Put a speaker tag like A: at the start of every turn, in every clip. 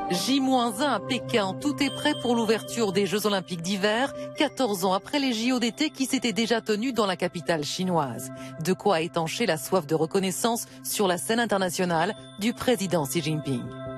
A: J-1 à Pékin, tout est prêt pour l'ouverture des Jeux Olympiques d'hiver, 14 ans après les JO d'été qui s'étaient déjà tenus dans la capitale chinoise. De quoi étancher la soif de reconnaissance sur la scène internationale du président Xi Jinping.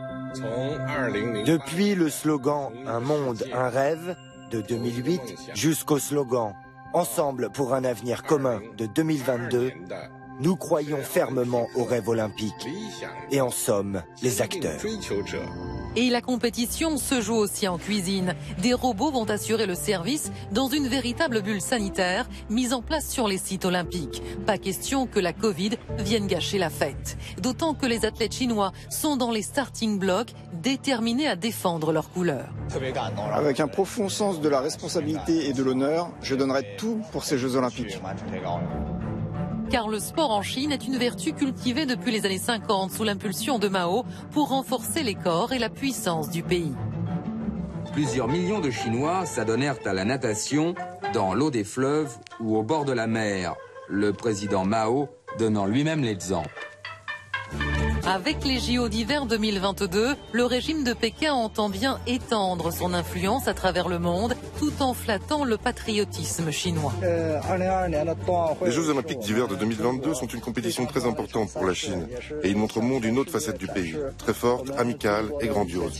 B: Depuis le slogan « Un monde, un rêve » de 2008 jusqu'au slogan « Ensemble pour un avenir commun » de 2022, nous croyons fermement au rêve olympique et en sommes les acteurs.
A: Et la compétition se joue aussi en cuisine. Des robots vont assurer le service dans une véritable bulle sanitaire mise en place sur les sites olympiques. Pas question que la Covid vienne gâcher la fête. D'autant que les athlètes chinois sont dans les starting blocks, déterminés à défendre leurs couleurs.
C: Avec un profond sens de la responsabilité et de l'honneur, je donnerai tout pour ces Jeux Olympiques.
A: Car le sport en Chine est une vertu cultivée depuis les années 50 sous l'impulsion de Mao pour renforcer les corps et la puissance du pays.
D: Plusieurs millions de Chinois s'adonnèrent à la natation dans l'eau des fleuves ou au bord de la mer, le président Mao donnant lui-même l'exemple.
A: Avec les JO d'hiver 2022, le régime de Pékin entend bien étendre son influence à travers le monde tout en flattant le patriotisme chinois.
E: Les Jeux Olympiques d'hiver de 2022 sont une compétition très importante pour la Chine et ils montrent au monde une autre facette du pays, très forte, amicale et grandiose.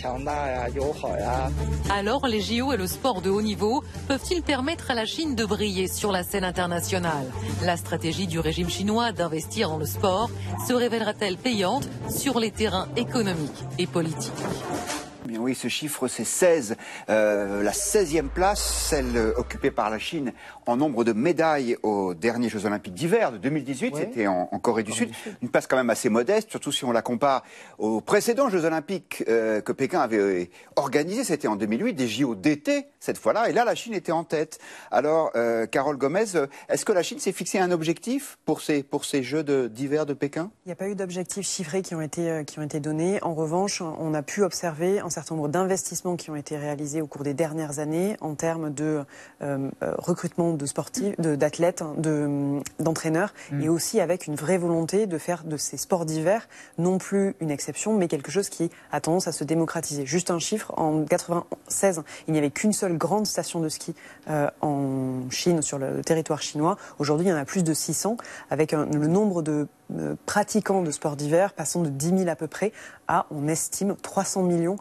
A: Alors les JO et le sport de haut niveau peuvent-ils permettre à la Chine de briller sur la scène internationale? La stratégie du régime chinois d'investir dans le sport se révélera-t-elle payante sur les terrains économiques et politiques?
F: Bien oui, ce chiffre c'est 16, la 16e place, celle occupée par la Chine en nombre de médailles aux derniers Jeux Olympiques d'hiver de 2018, ouais. C'était en Corée du Sud, une place quand même assez modeste, surtout si on la compare aux précédents Jeux Olympiques que Pékin avait organisés, c'était en 2008, des JO d'été cette fois-là, et là la Chine était en tête. Alors Carole Gomez, est-ce que la Chine s'est fixé un objectif pour ces Jeux d'hiver de Pékin?
G: Il n'y a pas eu d'objectifs chiffrés qui ont été donnés. En revanche, on a pu observer un certain nombre d'investissements qui ont été réalisés au cours des dernières années en termes de recrutement de sportifs, d'athlètes, d'entraîneurs, et aussi avec une vraie volonté de faire de ces sports d'hiver non plus une exception, mais quelque chose qui a tendance à se démocratiser. Juste un chiffre, en 1996, il n'y avait qu'une seule grande station de ski en Chine, sur le territoire chinois. Aujourd'hui, il y en a plus de 600, avec le nombre de pratiquants de sport d'hiver passant de 10 000 à peu près à, on estime, 300 millions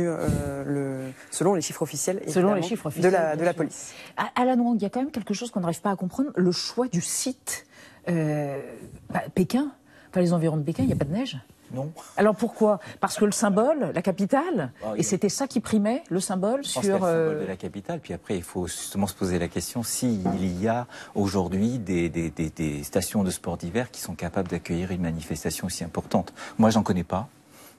G: selon les chiffres officiels, de la police.
H: Alan Wang, il y a quand même quelque chose qu'on n'arrive pas à comprendre, le choix du site. Pékin, les environs de Pékin, il n'y a pas de neige.
I: Non.
H: Alors pourquoi? Parce que le symbole, la capitale, et c'était ça qui primait, le symbole sur...
I: Je pense le symbole de la capitale, puis après il faut justement se poser la question s'il y a aujourd'hui des stations de sport d'hiver qui sont capables d'accueillir une manifestation aussi importante. Moi j'en connais pas.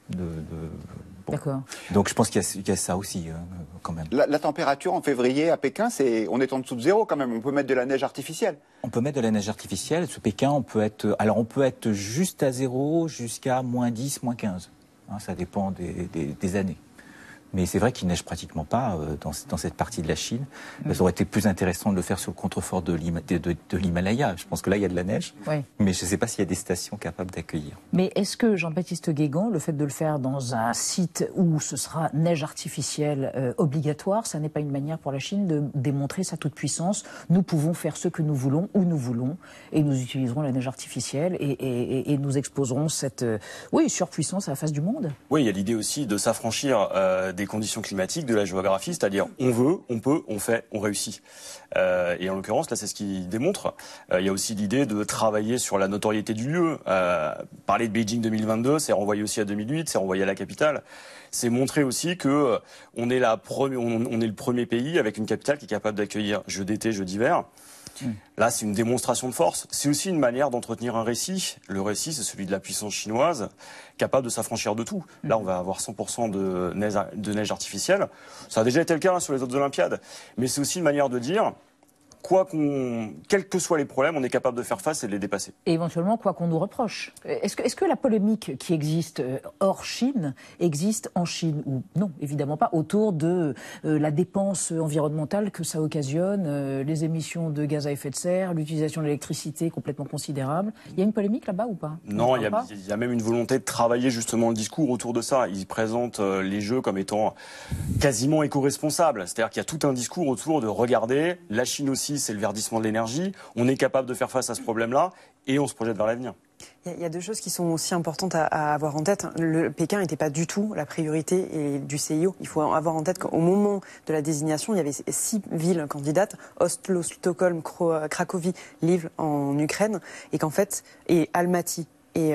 I: Bon.
H: D'accord.
I: Donc je pense qu'il y a ça aussi quand même.
F: La température en février à Pékin, on est en dessous de zéro quand même. On peut mettre de la neige artificielle.
I: On peut mettre de la neige artificielle. Sur Pékin, on peut être juste à zéro jusqu'à -10, -15. Ça dépend des années. Mais c'est vrai qu'il neige pratiquement pas dans cette partie de la Chine. Ça aurait été plus intéressant de le faire sur le contrefort de l'Himalaya. Je pense que là, il y a de la neige. Oui. Mais je ne sais pas s'il y a des stations capables d'accueillir.
H: Mais est-ce que, Jean-Baptiste Guégan, le fait de le faire dans un site où ce sera neige artificielle obligatoire, ça n'est pas une manière pour la Chine de démontrer sa toute-puissance? Nous pouvons faire ce que nous voulons, où nous voulons, et nous utiliserons la neige artificielle et nous exposerons cette surpuissance à la face du monde?
J: Oui, il y a l'idée aussi de s'affranchir des conditions climatiques, de la géographie, c'est-à-dire on veut, on peut, on fait, on réussit. Et en l'occurrence, là, c'est ce qu'il démontre. Il y a aussi l'idée de travailler sur la notoriété du lieu. Parler de Beijing 2022, c'est renvoyer aussi à 2008, c'est renvoyer à la capitale. C'est montrer aussi que on est le premier pays avec une capitale qui est capable d'accueillir jeux d'été, jeux d'hiver. Là, c'est une démonstration de force. C'est aussi une manière d'entretenir un récit. Le récit, c'est celui de la puissance chinoise, capable de s'affranchir de tout. Là, on va avoir 100% de neige artificielle. Ça a déjà été le cas sur les autres Olympiades. Mais c'est aussi une manière de dire, quels que soient les problèmes, on est capable de faire face et de les dépasser.
H: Et éventuellement, quoi qu'on nous reproche. Est-ce que la polémique qui existe hors Chine existe en Chine ou non, évidemment pas, autour de la dépense environnementale que ça occasionne, les émissions de gaz à effet de serre, l'utilisation de l'électricité complètement considérable. Il y a une polémique là-bas ou pas?
J: Non, il y a même une volonté de travailler justement le discours autour de ça. Ils présentent les jeux comme étant quasiment éco-responsables. C'est-à-dire qu'il y a tout un discours autour de regarder, la Chine aussi, c'est le verdissement de l'énergie, on est capable de faire face à ce problème-là et on se projette vers l'avenir.
G: Il y a deux choses qui sont aussi importantes à avoir en tête. Le Pékin n'était pas du tout la priorité du CIO. Il faut avoir en tête qu'au moment de la désignation, il y avait 6 villes candidates, Oslo, Stockholm, Cracovie, Lviv en Ukraine, et qu'en fait, et Almaty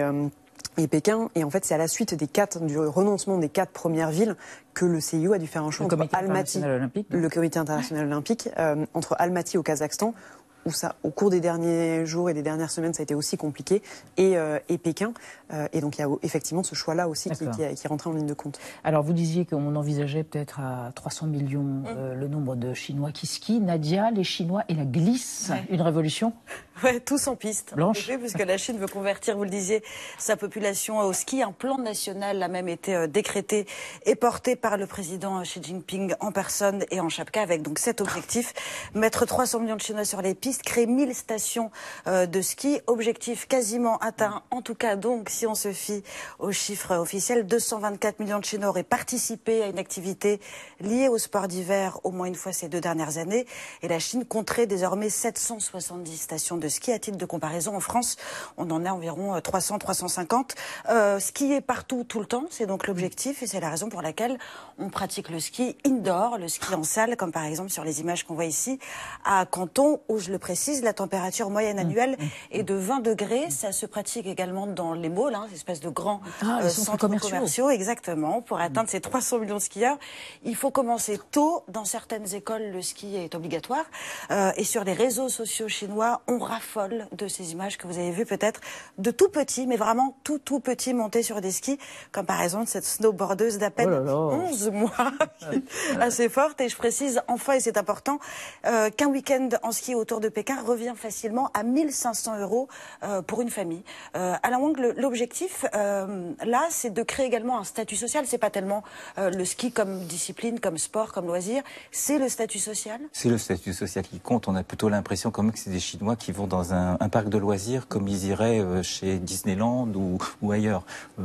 G: et Pékin, et en fait c'est à la suite du renoncement des 4 premières villes que le CIO a dû faire un choix entre Almaty, le Comité international olympique, entre Almaty au Kazakhstan, où ça, au cours des derniers jours et des dernières semaines, ça a été aussi compliqué, et Pékin. Et donc il y a effectivement ce choix-là aussi qui est rentré en ligne de compte.
H: Alors vous disiez qu'on envisageait peut-être à 300 millions le nombre de Chinois qui skient. Nadia, les Chinois et la glisse, une révolution?
K: Ouais, tous en piste.
H: Blanche.
K: Puisque la Chine veut convertir, vous le disiez, sa population au ski. Un plan national a même été décrété et porté par le président Xi Jinping en personne et en chapka, avec donc cet objectif: mettre 300 millions de Chinois sur les pistes, créer 1000 stations de ski. Objectif quasiment atteint. En tout cas, donc, si on se fie aux chiffres officiels, 224 millions de Chinois auraient participé à une activité liée au sport d'hiver au moins une fois ces 2 dernières années. Et la Chine compterait désormais 770 stations de ski. À titre de comparaison, en France, on en a environ 300, 350. Skier partout, tout le temps, c'est donc l'objectif, et c'est la raison pour laquelle on pratique le ski indoor, le ski en salle, comme par exemple sur les images qu'on voit ici à Canton, où, je le précise, la température moyenne annuelle est de 20 degrés. Ça se pratique également dans les malls, ces espèces de grands centres commerciaux. Exactement. Pour atteindre ces 300 millions de skieurs, il faut commencer tôt. Dans certaines écoles, le ski est obligatoire. Et sur les réseaux sociaux chinois, on raffole de ces images que vous avez vues peut-être de tout petits, mais vraiment tout petits, montés sur des skis, comme par exemple cette snowboardeuse d'à peine 11 mois, assez forte. Et je précise enfin, et c'est important, qu'un week-end en ski autour de Pékin revient facilement à 1 500 € pour une famille. Alain Wang, l'objectif là, c'est de créer également un statut social. C'est pas tellement le ski comme discipline, comme sport, comme loisir, c'est le statut social.
I: C'est le statut social qui compte. On a plutôt l'impression quand même que c'est des Chinois qui vont dans un parc de loisirs comme ils iraient chez Disneyland ou ailleurs.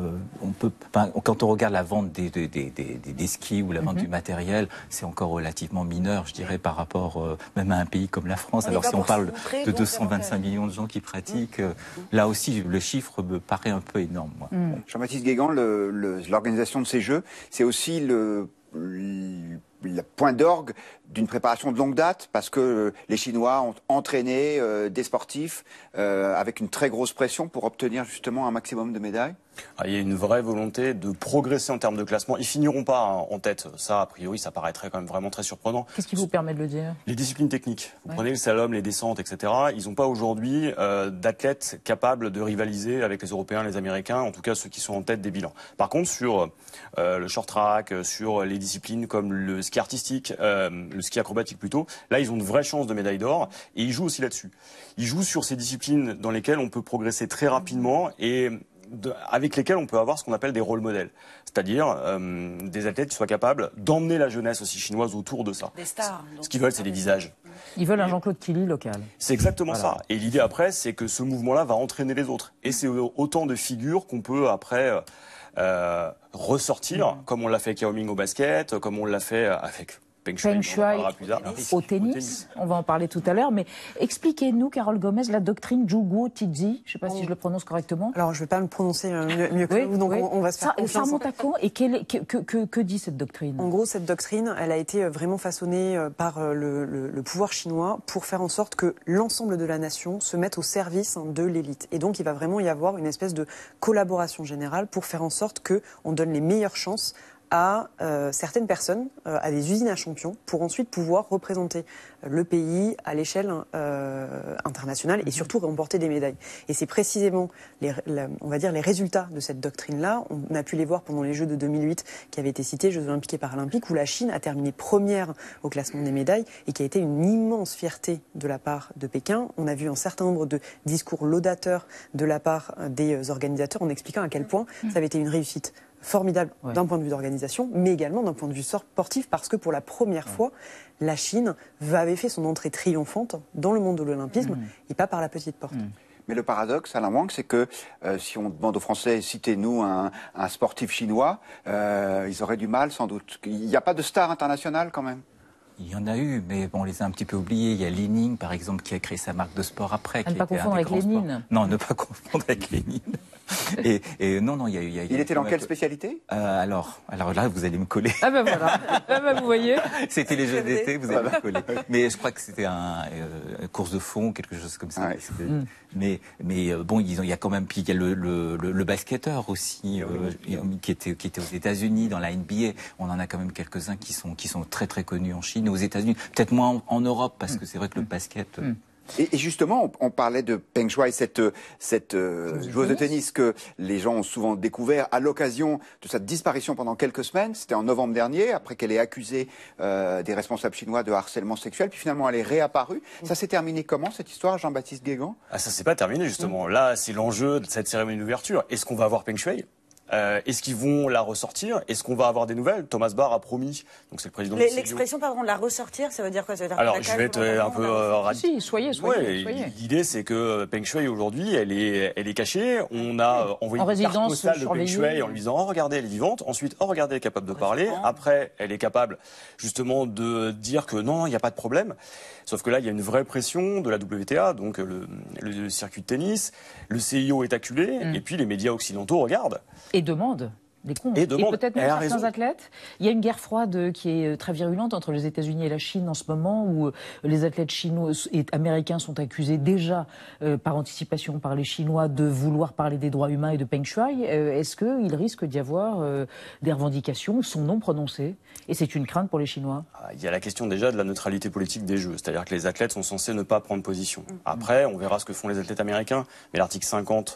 I: Quand on regarde la vente des skis ou la vente du matériel, c'est encore relativement mineur, je dirais, par rapport même à un pays comme la France. Alors si on parle de 225 millions de gens qui pratiquent, là aussi le chiffre me paraît un peu énorme.
F: Jean-Baptiste Guégan, l'organisation de ces Jeux, c'est aussi le point d'orgue d'une préparation de longue date, parce que les Chinois ont entraîné des sportifs avec une très grosse pression pour obtenir justement un maximum de médailles.
J: Il y a une vraie volonté de progresser en termes de classement. Ils finiront pas en tête. Ça, a priori, ça paraîtrait quand même vraiment très surprenant.
H: Qu'est-ce qui vous permet de le dire?
J: Les disciplines techniques. Vous prenez le slalom, les descentes, etc. Ils n'ont pas aujourd'hui d'athlètes capables de rivaliser avec les Européens, les Américains, en tout cas ceux qui sont en tête des bilans. Par contre, sur le short track, sur les disciplines comme le ski artistique, le ski acrobatique plutôt, là, ils ont de vraies chances de médaille d'or, et ils jouent aussi là-dessus. Ils jouent sur ces disciplines dans lesquelles on peut progresser très rapidement et avec lesquels on peut avoir ce qu'on appelle des rôles modèles, c'est-à-dire des athlètes qui soient capables d'emmener la jeunesse aussi chinoise autour de ça.
K: Des stars.
J: Ce qu'ils veulent, c'est des visages.
H: Ils veulent un Jean-Claude Killy local.
J: C'est exactement ça. Et l'idée après, c'est que ce mouvement-là va entraîner les autres. Et c'est autant de figures qu'on peut après ressortir, comme on l'a fait avec Yao Ming au basket, comme on l'a fait avec Peng Shuai
H: au tennis. On va en parler tout à l'heure, mais expliquez-nous, Carole Gomez, la doctrine Zhuguo Tizi. Je ne sais pas si je le prononce correctement.
G: Alors, je ne vais pas me prononcer mieux que vous, donc on va se faire confiance.
H: Ça remonte à quand et que dit cette doctrine?
G: En gros, cette doctrine, elle a été vraiment façonnée par le pouvoir chinois pour faire en sorte que l'ensemble de la nation se mette au service de l'élite. Et donc, il va vraiment y avoir une espèce de collaboration générale pour faire en sorte qu'on donne les meilleures chances à certaines personnes, à des usines à champions, pour ensuite pouvoir représenter le pays à l'échelle internationale et surtout remporter des médailles. Et c'est précisément, on va dire, les résultats de cette doctrine-là. On a pu les voir pendant les Jeux de 2008 qui avaient été cités, Jeux olympiques et paralympiques, où la Chine a terminé première au classement des médailles et qui a été une immense fierté de la part de Pékin. On a vu un certain nombre de discours laudateurs de la part des organisateurs en expliquant à quel point ça avait été une réussite formidable d'un point de vue d'organisation, mais également d'un point de vue sportif, parce que pour la première fois, la Chine avait fait son entrée triomphante dans le monde de l'olympisme, et pas par la petite porte.
F: Mais le paradoxe, Alain Wang, c'est que si on demande aux Français, citez-nous un sportif chinois, ils auraient du mal sans doute. Il n'y a pas de star internationale quand même?
I: Il y en a eu, mais bon, on les a un petit peu oubliés. Il y a Li Ning, par exemple, qui a créé sa marque de sport après.
H: Ne pas confondre avec Lénine.
I: Non, ne pas confondre avec Lénine. Et non, il y a
F: il était dans quelle spécialité?
I: Alors là, vous allez me coller.
H: Ah ben voilà, vous voyez.
I: C'était les Jeux d'été, vous allez me coller. Mais je crois que c'était une course de fond, quelque chose comme ça. Mais bon, il y a quand même, puis il y a le basketteur aussi, qui était aux États-Unis dans la NBA. On en a quand même quelques-uns qui sont très très connus en Chine, aux États-Unis, peut-être moins en Europe, parce que c'est vrai que le basket.
F: Et justement, on parlait de Peng Shuai, cette joueuse de tennis que les gens ont souvent découvert à l'occasion de sa disparition pendant quelques semaines. C'était en novembre dernier, après qu'elle ait accusé des responsables chinois de harcèlement sexuel. Puis finalement, elle est réapparue. Ça s'est terminé comment, cette histoire, Jean-Baptiste Guégan?
J: Ça s'est pas terminé, justement. Là, c'est l'enjeu de cette cérémonie d'ouverture. Est-ce qu'on va avoir Peng Shuai? Est-ce qu'ils vont la ressortir? Est-ce qu'on va avoir des nouvelles? Thomas Barr a promis, donc c'est le président du CIO.
K: L'expression, pardon, la ressortir, ça veut dire quoi? Ça veut dire
J: alors, je vais être un peu
H: Si, soyez.
J: L'idée, c'est que Peng Shuai, aujourd'hui, elle est cachée. On a envoyé une carte postale de Peng Shuai en lui disant « Oh, regardez, elle est vivante ». Ensuite, « Oh, regardez, elle est capable de parler ». Après, elle est capable, justement, de dire que non, il n'y a pas de problème. Sauf que là, il y a une vraie pression de la WTA, donc le circuit de tennis. Le CIO est acculé, et puis les médias occidentaux regardent.
H: Et demandent des comptes. Et peut-être même certains athlètes. Il y a une guerre froide qui est très virulente entre les États-Unis et la Chine en ce moment, où les athlètes chinois et américains sont accusés déjà par anticipation par les Chinois de vouloir parler des droits humains et de Peng Shuai. Est-ce qu'il risque d'y avoir des revendications, son nom prononcé? Et c'est une crainte pour les Chinois.
J: Il y a la question déjà de la neutralité politique des Jeux, c'est-à-dire que les athlètes sont censés ne pas prendre position. Après, on verra ce que font les athlètes américains, mais l'article 50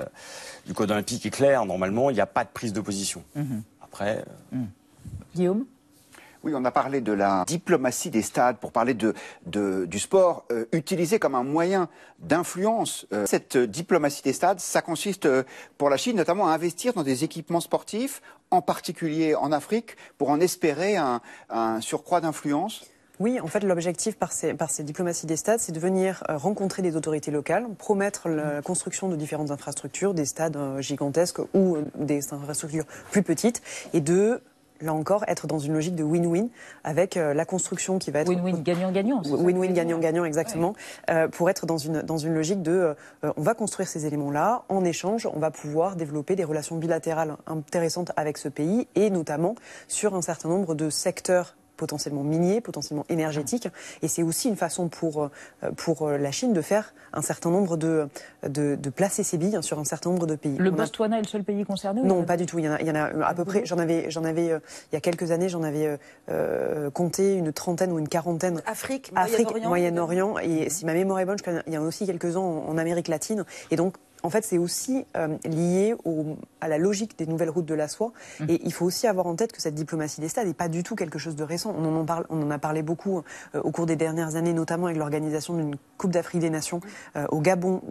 J: du Code olympique est clair. Normalement, il n'y a pas de prise de position. Après...
H: Guillaume?
F: Oui, on a parlé de la diplomatie des stades pour parler du sport utilisé comme un moyen d'influence. Cette diplomatie des stades, ça consiste pour la Chine notamment à investir dans des équipements sportifs, en particulier en Afrique, pour en espérer un surcroît d'influence.
G: Oui, en fait, l'objectif par ces diplomaties des stades, c'est de venir rencontrer des autorités locales, promettre la construction de différentes infrastructures, des stades gigantesques ou des infrastructures plus petites, et de, là encore, être dans une logique de win-win avec la construction qui va être...
H: Win-win, gagnant-gagnant.
G: Win-win, gagnant-gagnant, exactement. Ouais. Pour être dans une logique de... on va construire ces éléments-là. En échange, on va pouvoir développer des relations bilatérales intéressantes avec ce pays, et notamment sur un certain nombre de secteurs potentiellement miniers, potentiellement énergétiques. Et c'est aussi une façon pour la Chine de faire un certain nombre de placer ses billes sur un certain nombre de pays.
H: Le Botswana est le seul pays concerné?
G: Non, pas du tout. Il y en a à peu près. J'en avais il y a quelques années, j'en avais compté une trentaine ou une quarantaine.
K: Afrique,
G: Moyen-Orient. Et si ma mémoire est bonne, il y en a aussi quelques-uns en Amérique latine. Et donc, en fait, c'est aussi lié à la logique des nouvelles routes de la soie. Et il faut aussi avoir en tête que cette diplomatie des stades n'est pas du tout quelque chose de récent. On en a parlé beaucoup au cours des dernières années, notamment avec l'organisation d'une Coupe d'Afrique des Nations au Gabon.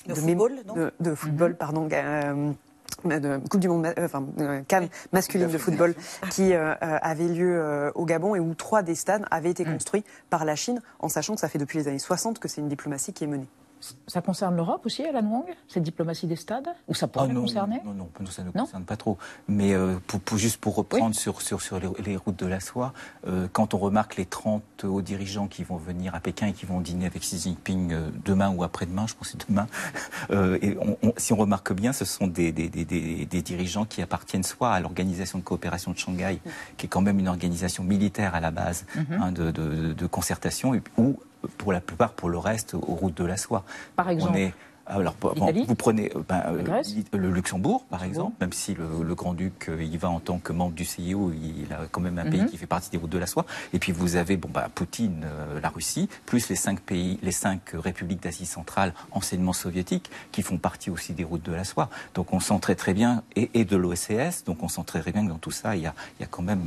G: De football, pardon. De Coupe du Monde, CAN masculine de football qui avait lieu au Gabon et où 3 des stades avaient été construits par la Chine, en sachant que ça fait depuis les années 60 que c'est une diplomatie qui est menée.
H: Ça concerne l'Europe aussi, Alan Wang, cette diplomatie des stades? Ou ça pourrait concerner?
I: Non, ça ne concerne pas trop. Mais juste pour reprendre sur les routes de la soie, quand on remarque les 30 hauts dirigeants qui vont venir à Pékin et qui vont dîner avec Xi Jinping demain ou après-demain, je pense que c'est demain, si on remarque bien, ce sont des dirigeants qui appartiennent soit à l'Organisation de coopération de Shanghai, qui est quand même une organisation militaire à la base, de concertation, ou pour la plupart, pour le reste, aux routes de la soie.
H: Par exemple,
I: Alors, vous prenez le Luxembourg, par exemple, même si le Grand-Duc y va en tant que membre du CIO, il a quand même un pays qui fait partie des routes de la soie. Et puis vous avez Poutine, la Russie, plus les 5 républiques d'Asie centrale, anciennement soviétiques, qui font partie aussi des routes de la soie. Donc on sent très bien, et de l'OSCE, donc on sent très bien que dans tout ça, il y a quand même